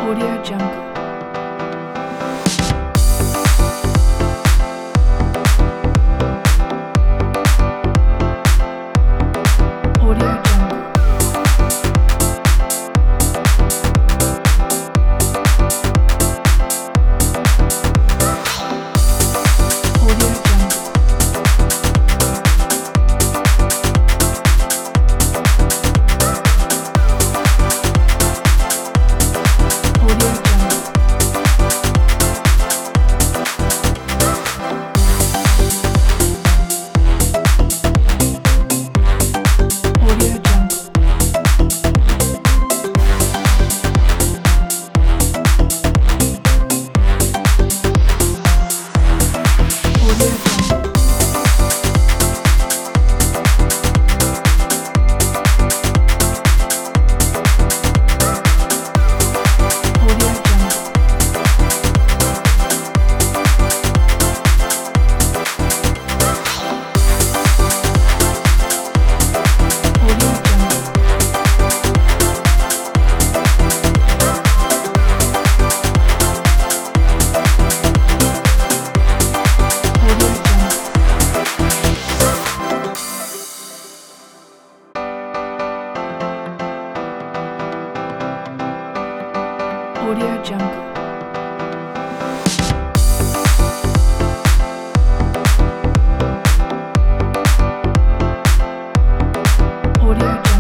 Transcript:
Audio Jungle. Audio Jungle. Audio Jungle. Audio Jungle. Audio Jungle. Audio Jungle. Audio Jungle. Audio Jungle. Audio Jungle. Audio Jungle. Audio Jungle.